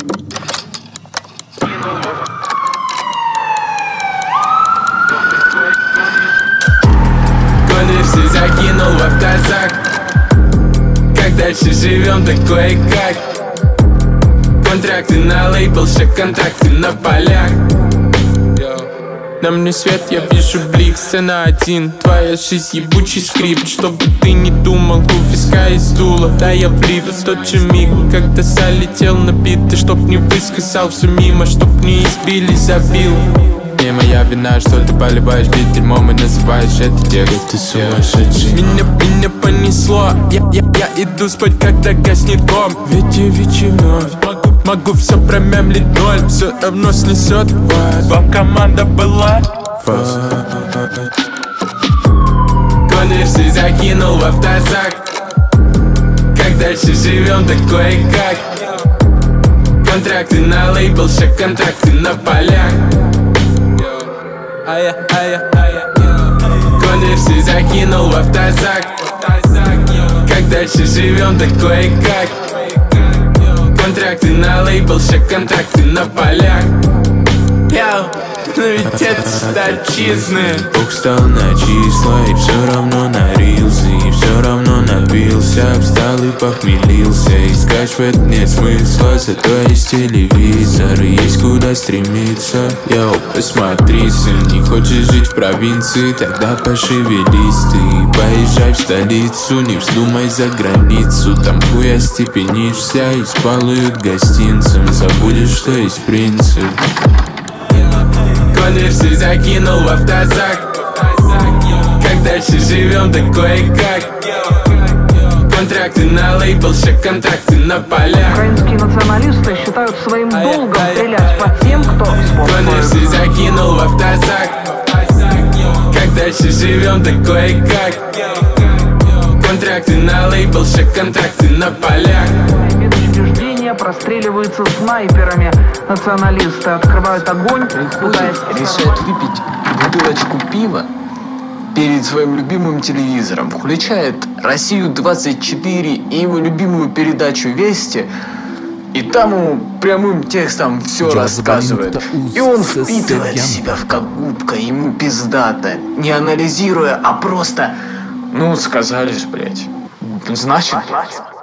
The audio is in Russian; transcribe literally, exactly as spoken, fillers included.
Конверсы закинул в автозак. Как дальше живем, так кое-как. Контракты на лейбл, все контракты на полях. На мне свет, я вижу блик, сцена один. Твоя жизнь ебучий скрипт. Чтобы ты не думал, у виска и стула. Да, я влип в тот же миг, когда залетел на бит. Ты чтоб не высказал все мимо, чтоб не избили, забил. Не моя вина, что ты поливаешь бит дерьмом и называешь это текст. Ты сумасшедший. Меня, меня понесло. Я, я, я иду спать, когда гаснет ком. Ведь и вечи вновь. Могу все промямлить ноль, все равно снесет вас. Вам команда была фас. Конверсы закинул в автозак. Как дальше живем, так кое-как. Контракты на лейбл, все контракты на полях. Ая, ая, ая. Конверсы закинул в автозак. Как дальше живем, так кое-как. Контракты на лейбл, все контракты на полях. Яу, но ведь это статчизны. Бог стал на числа и все равно нарился. И все равно напился, встал и похмелился. И скачивать нет смысла, зато есть телевизор и есть куда стремиться. Йоу, посмотри, сын, не хочешь жить в провинции? Тогда пошевелись ты, поезжай в столицу. Не вздумай за границу, там хуя степенишься и спалуют гостинцам. Забудешь, что есть принцип. Конверсы закинул в автозак. Как дальше живем, так кое-как. Контракты на лейбл, все контракты на полях. Украинские националисты считают своим долгом стрелять по тем, кто спорт. Конверсы закинул в автозак. Как дальше живем, так кое-как. Контракты на лейбл, все контракты на полях. Медучреждения простреливаются снайперами. Националисты открывают огонь, пытаясь... Решают выпить бутылочку пива перед своим любимым телевизором. Включает Россию двадцать четыре и его любимую передачу «Вести». И там ему прямым текстом все рассказывает. И он впитывает себя в как губка, ему пиздато. Не анализируя, а просто... Ну, сказали же, блядь. Значит...